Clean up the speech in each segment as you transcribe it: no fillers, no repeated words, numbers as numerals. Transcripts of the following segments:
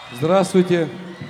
Здравствуйте.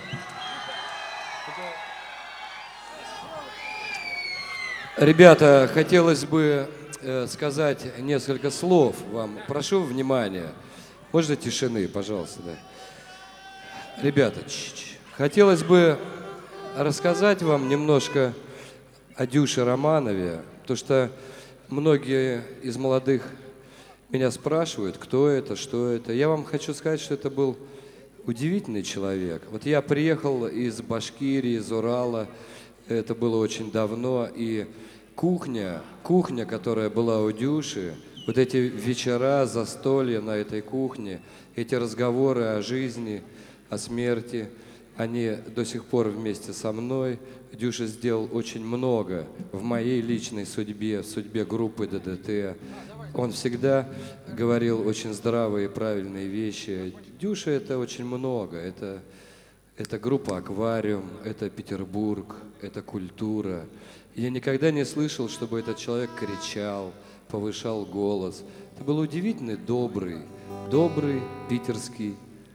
Ребята, хотелось бы сказать несколько слов вам. Прошу внимания. Можно тишины, пожалуйста, да. Ребята, хотелось бы рассказать вам немножко о Дюше Романове, потому что многие из молодых меня спрашивают, кто это, что это. Я вам хочу сказать, что это был удивительный человек. Вот я приехал из Башкирии, из Урала, это было очень давно, и кухня, которая была у Дюши, вот эти вечера, застолья на этой кухне, эти разговоры о жизни, о смерти, они до сих пор вместе со мной. Дюша сделал очень много в моей личной судьбе, в судьбе группы ДДТ. Он всегда говорил очень здравые и правильные вещи. Дюша — это очень много. Это группа «Аквариум», это Петербург, это культура. Я никогда не слышал, чтобы этот человек кричал, повышал голос. Это был удивительный, добрый питерский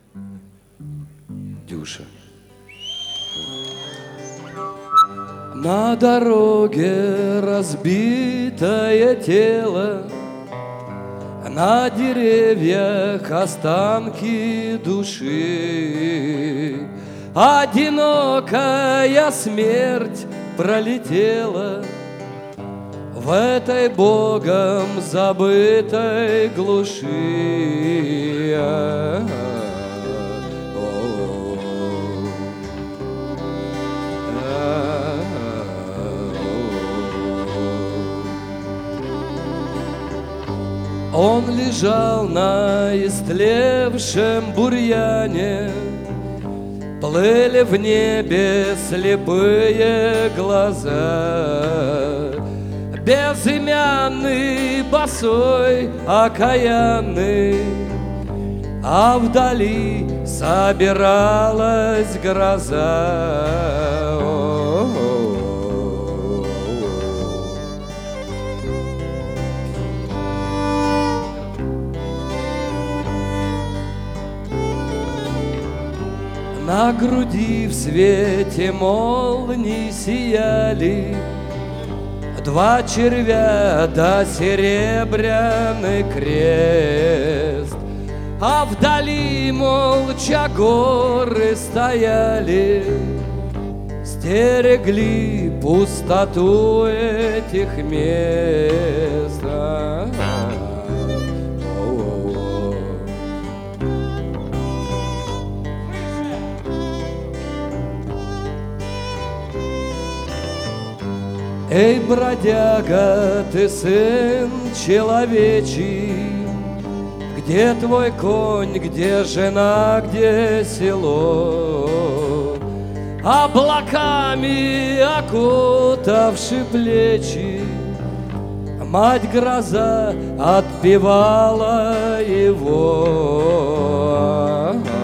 Дюша. На дороге разбитое тело, на деревьях останки души. Одинокая смерть пролетела в этой Богом забытой глуши. Он лежал на истлевшем бурьяне, плыли в небе слепые глаза. Безымянный, босой, окаянный, а вдали собиралась гроза. На груди в свете молний сияли два червя да серебряный крест, а вдали молча горы стояли, стерегли пустоту этих мест. Эй, бродяга, ты сын человечий, где твой конь, где жена, где село? Облаками окутавши плечи, мать гроза отпевала его.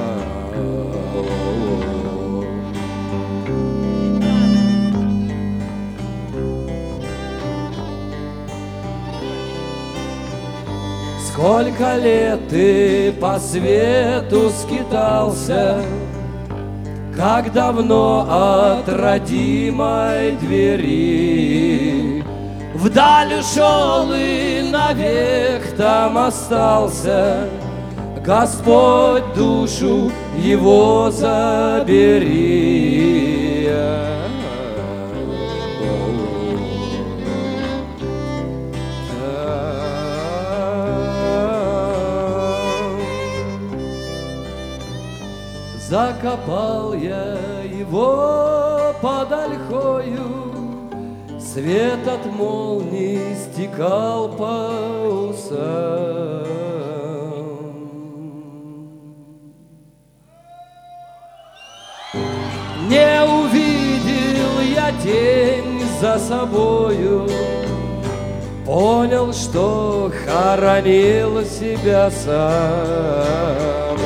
Сколько лет ты по свету скитался, как давно от родимой двери вдаль ушел и навек там остался. Господь, душу его забери. Закопал я его под ольхою, свет от молний стекал по усам. Не увидел я тень за собою, понял, что хоронил себя сам.